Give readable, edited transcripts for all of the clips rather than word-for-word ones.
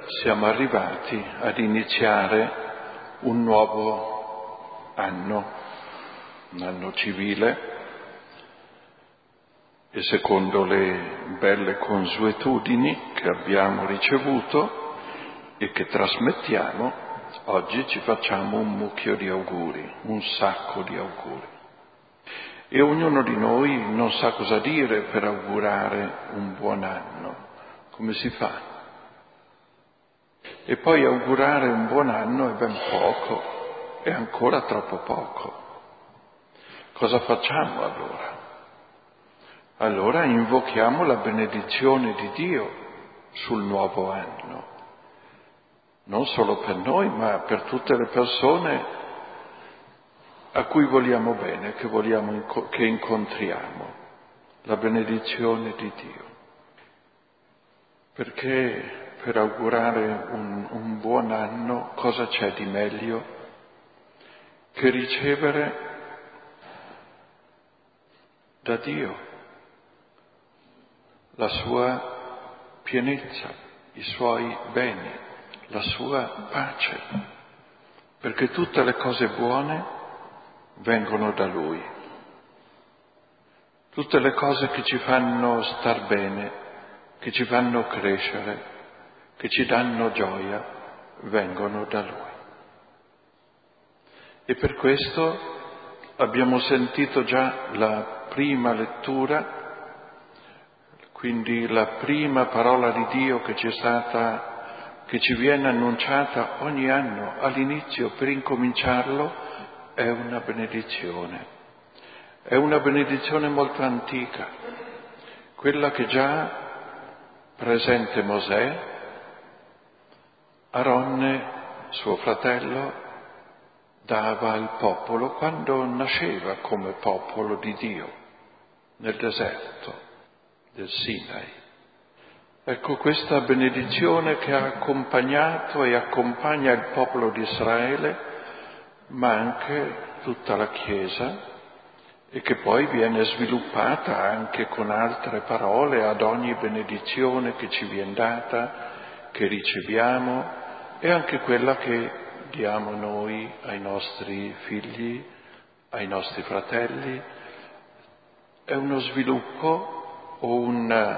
siamo arrivati ad iniziare un nuovo anno, un anno civile, e secondo le belle consuetudini che abbiamo ricevuto e che trasmettiamo, oggi ci facciamo un mucchio di auguri, un sacco di auguri. E ognuno di noi non sa cosa dire per augurare un buon anno. Come si fa? E poi augurare un buon anno è ben poco, è ancora troppo poco. Cosa facciamo allora? Allora invochiamo la benedizione di Dio sul nuovo anno, non solo per noi, ma per tutte le persone a cui vogliamo bene, che incontriamo, la benedizione di Dio. Perché per augurare un buon anno cosa c'è di meglio che ricevere da Dio la sua pienezza, i suoi beni, la sua pace, perché tutte le cose buone vengono da Lui. Tutte le cose che ci fanno star bene, che ci fanno crescere, che ci danno gioia, vengono da Lui. E per questo abbiamo sentito già la prima lettura, quindi la prima parola di Dio che ci viene annunciata ogni anno all'inizio per incominciarlo, è una benedizione. È una benedizione molto antica, quella che già presente Mosè, Aronne, suo fratello, dava al popolo quando nasceva come popolo di Dio nel deserto del Sinai. Ecco questa benedizione che ha accompagnato e accompagna il popolo di Israele, ma anche tutta la Chiesa, e che poi viene sviluppata anche con altre parole ad ogni benedizione che ci viene data, che riceviamo, e anche quella che diamo noi ai nostri figli, ai nostri fratelli. È uno sviluppo o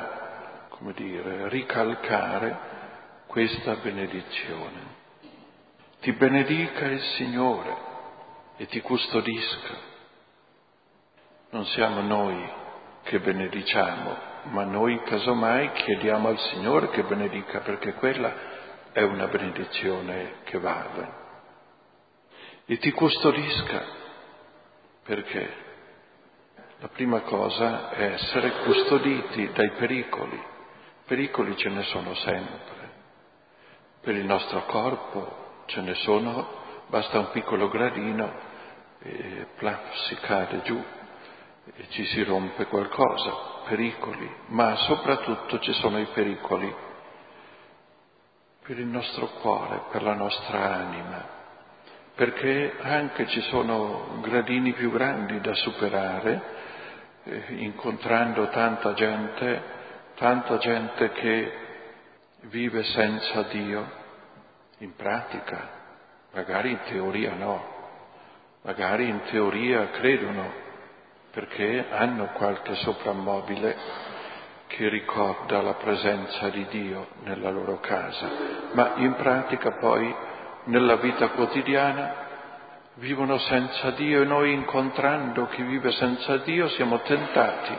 ricalcare questa benedizione. Ti benedica il Signore e ti custodisca. Non siamo noi che benediciamo, ma noi casomai chiediamo al Signore che benedica, perché quella è una benedizione che vale. E ti custodisca, perché la prima cosa è essere custoditi dai pericoli. Pericoli ce ne sono sempre. Per il nostro corpo ce ne sono, basta un piccolo gradino e plaf, si cade giù e ci si rompe qualcosa. Pericoli, ma soprattutto ci sono i pericoli per il nostro cuore, per la nostra anima, perché anche ci sono gradini più grandi da superare, incontrando tanta gente che vive senza Dio, in pratica, magari in teoria no, magari in teoria credono perché hanno qualche soprammobile che ricorda la presenza di Dio nella loro casa, ma in pratica poi nella vita quotidiana vivono senza Dio, e noi, incontrando chi vive senza Dio, siamo tentati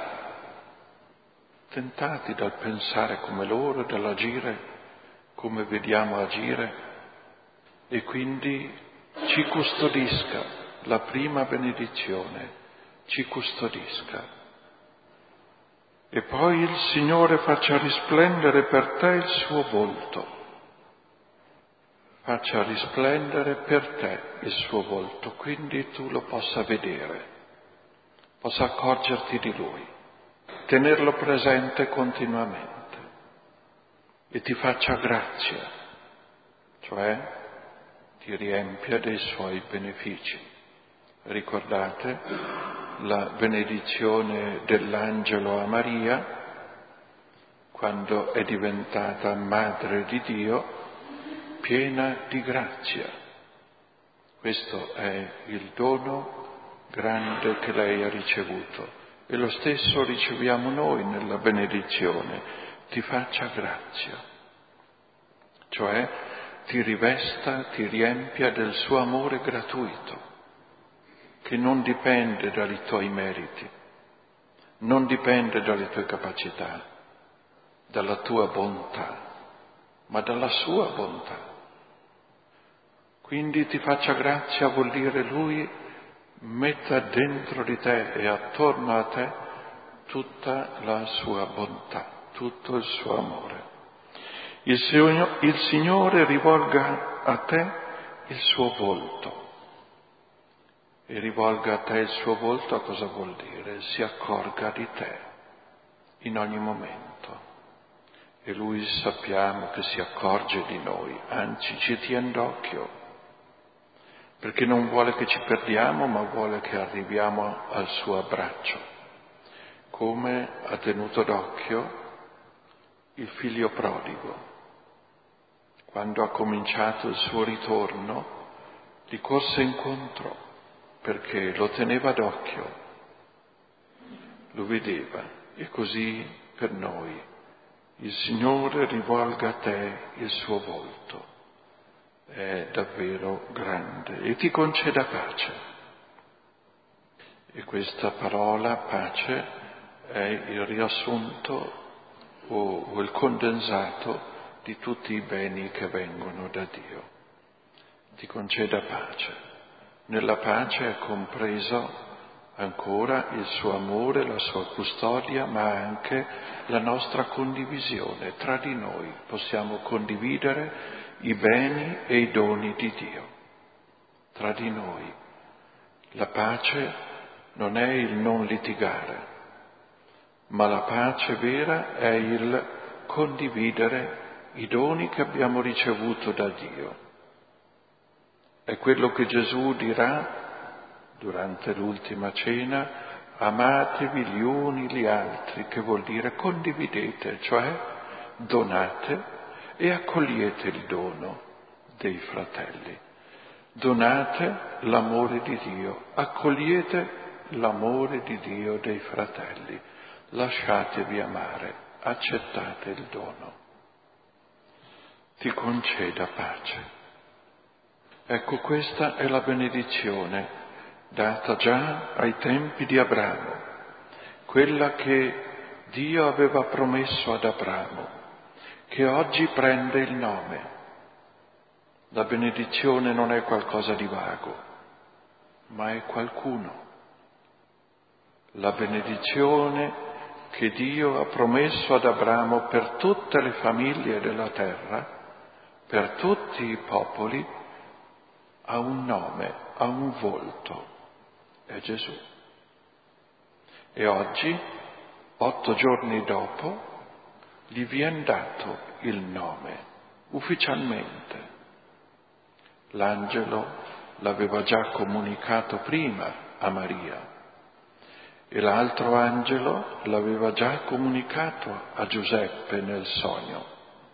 dal pensare come loro, dall'agire come vediamo agire, e quindi ci custodisca la prima benedizione, ci custodisca. E poi il Signore faccia risplendere per te il suo volto, faccia risplendere per te il suo volto, quindi tu lo possa vedere, possa accorgerti di Lui, tenerlo presente continuamente, e ti faccia grazia, cioè ti riempia dei suoi benefici. Ricordate la benedizione dell'angelo a Maria quando è diventata madre di Dio, piena di grazia. Questo è il dono grande che lei ha ricevuto e lo stesso riceviamo noi nella benedizione. Ti faccia grazia, cioè ti rivesta, ti riempia del suo amore gratuito, che non dipende dai tuoi meriti, non dipende dalle tue capacità, dalla tua bontà, ma dalla sua bontà. Quindi ti faccia grazia vuol dire Lui metta dentro di te e attorno a te tutta la sua bontà, tutto il suo amore. Il Signore rivolga a te il suo volto. E rivolga a te il suo volto cosa vuol dire? Si accorga di te in ogni momento. E Lui sappiamo che si accorge di noi, anzi ci tiene d'occhio, perché non vuole che ci perdiamo, ma vuole che arriviamo al suo abbraccio, come ha tenuto d'occhio il figlio prodigo. Quando ha cominciato il suo ritorno, gli corse incontro, perché lo teneva d'occhio, lo vedeva, e così per noi il Signore rivolga a te il suo volto. È davvero grande e ti conceda pace. E questa parola pace è il riassunto o il condensato di tutti i beni che vengono da Dio. Ti conceda pace. Nella pace è compreso ancora il suo amore, la sua custodia, ma anche la nostra condivisione. Tra di noi possiamo condividere i beni e i doni di Dio. Tra di noi. La pace non è il non litigare, ma la pace vera è il condividere i doni che abbiamo ricevuto da Dio. È quello che Gesù dirà durante l'ultima cena: amatevi gli uni gli altri, che vuol dire condividete, cioè donate e accogliete il dono dei fratelli. Donate l'amore di Dio, accogliete l'amore di Dio dei fratelli, lasciatevi amare, accettate il dono. Ti conceda pace. Ecco, questa è la benedizione data già ai tempi di Abramo, quella che Dio aveva promesso ad Abramo, che oggi prende il nome. La benedizione non è qualcosa di vago, ma è qualcuno. La benedizione che Dio ha promesso ad Abramo per tutte le famiglie della terra, per tutti i popoli, ha un nome, ha un volto, è Gesù. E oggi, 8 giorni dopo, gli viene dato il nome, ufficialmente. L'angelo l'aveva già comunicato prima a Maria e l'altro angelo l'aveva già comunicato a Giuseppe nel sogno.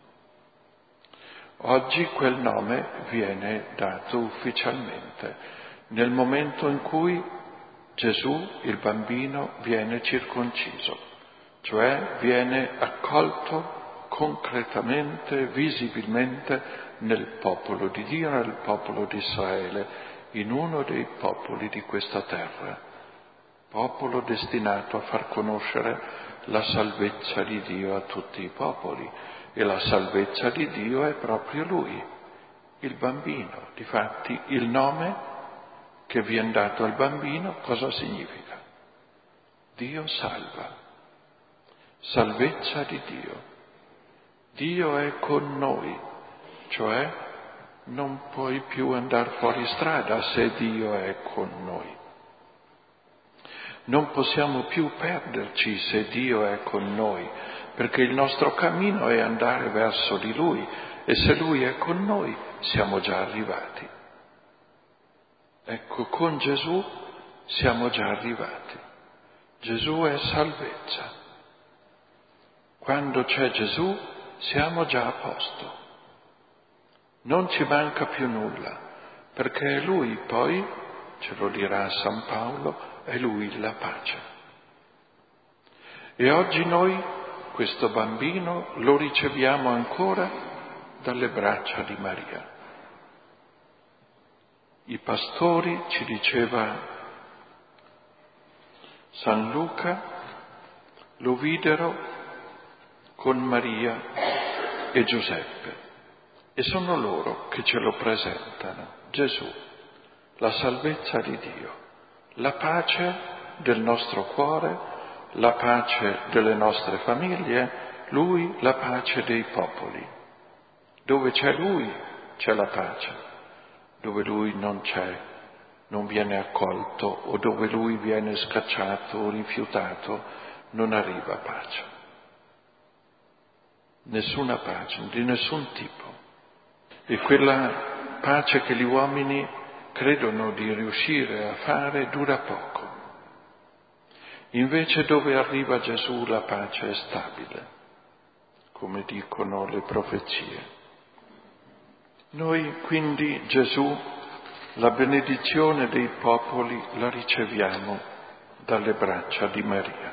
Oggi quel nome viene dato ufficialmente, nel momento in cui Gesù, il bambino, viene circonciso, cioè viene accolto concretamente, visibilmente nel popolo di Dio, nel popolo di Israele, in uno dei popoli di questa terra, popolo destinato a far conoscere la salvezza di Dio a tutti i popoli. E la salvezza di Dio è proprio Lui, il bambino. Difatti il nome che viene dato al bambino cosa significa? Dio salva, salvezza di Dio. Dio è con noi, cioè non puoi più andare fuori strada se Dio è con noi. Non possiamo più perderci se Dio è con noi, perché il nostro cammino è andare verso di Lui e se Lui è con noi siamo già arrivati. Ecco, con Gesù siamo già arrivati. Gesù è salvezza. Quando c'è Gesù siamo già a posto. non ci manca più nulla, perché è Lui poi, ce lo dirà San Paolo, è Lui la pace. E oggi noi questo bambino lo riceviamo ancora dalle braccia di Maria. I pastori, ci diceva San Luca, lo videro con Maria e Giuseppe e sono loro che ce lo presentano. Gesù, la salvezza di Dio, la pace del nostro cuore, la pace delle nostre famiglie, Lui la pace dei popoli. Dove c'è Lui c'è la pace. Dove Lui non c'è, non viene accolto, o dove Lui viene scacciato o rifiutato, non arriva pace. Nessuna pace, di nessun tipo. E quella pace che gli uomini credono di riuscire a fare dura poco. Invece dove arriva Gesù la pace è stabile, come dicono le profezie. Noi quindi Gesù, la benedizione dei popoli, la riceviamo dalle braccia di Maria.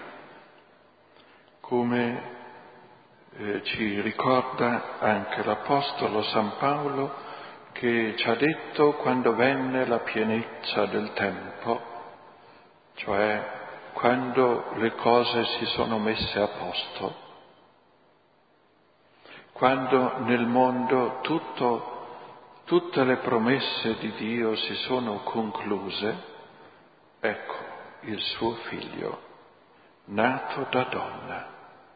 Come ci ricorda anche l'Apostolo San Paolo, che ci ha detto quando venne la pienezza del tempo, cioè quando le cose si sono messe a posto, quando nel mondo tutte le promesse di Dio si sono concluse, ecco il suo figlio, nato da donna.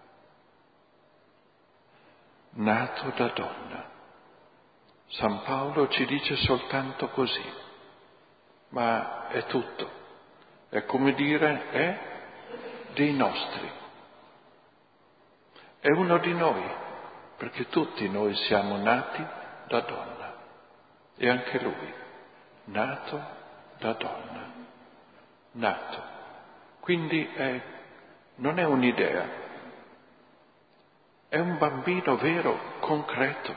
Nato da donna. San Paolo ci dice soltanto così, ma è tutto. È come dire, è dei nostri. È uno di noi, perché tutti noi siamo nati da donna. E anche lui, nato da donna, nato. Quindi non è un'idea, è un bambino vero, concreto.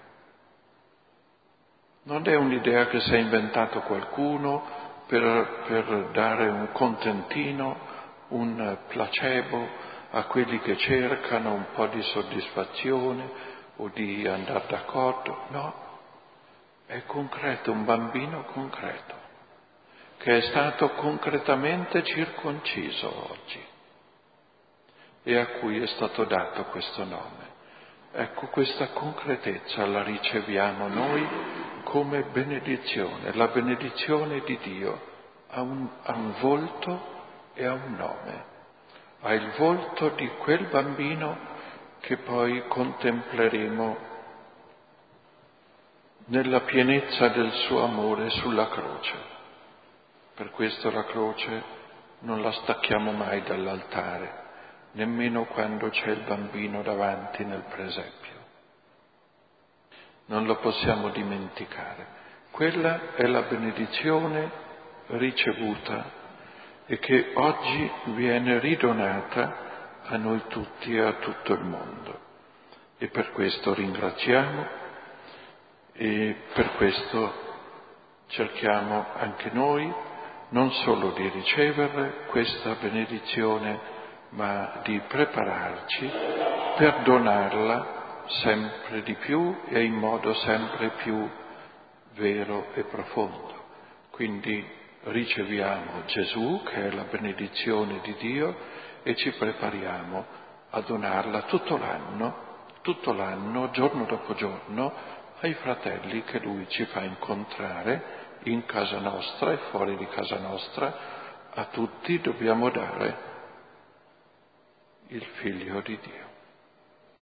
Non è un'idea che si è inventato qualcuno per dare un contentino, un placebo a quelli che cercano un po' di soddisfazione o di andare d'accordo. No. È concreto, un bambino concreto, che è stato concretamente circonciso oggi e a cui è stato dato questo nome. Ecco, questa concretezza la riceviamo noi come benedizione. La benedizione di Dio ha un volto e ha un nome. Ha il volto di quel bambino che poi contempleremo nella pienezza del suo amore sulla croce. Per questo la croce non la stacchiamo mai dall'altare, nemmeno quando c'è il bambino davanti nel presepio. Non lo possiamo dimenticare. Quella è la benedizione ricevuta e che oggi viene ridonata a noi tutti e a tutto il mondo. E per questo ringraziamo. E per questo cerchiamo anche noi non solo di ricevere questa benedizione, ma di prepararci per donarla sempre di più e in modo sempre più vero e profondo. Quindi riceviamo Gesù, che è la benedizione di Dio, e ci prepariamo a donarla tutto l'anno, giorno dopo giorno, ai fratelli che Lui ci fa incontrare in casa nostra e fuori di casa nostra. A tutti dobbiamo dare il Figlio di Dio.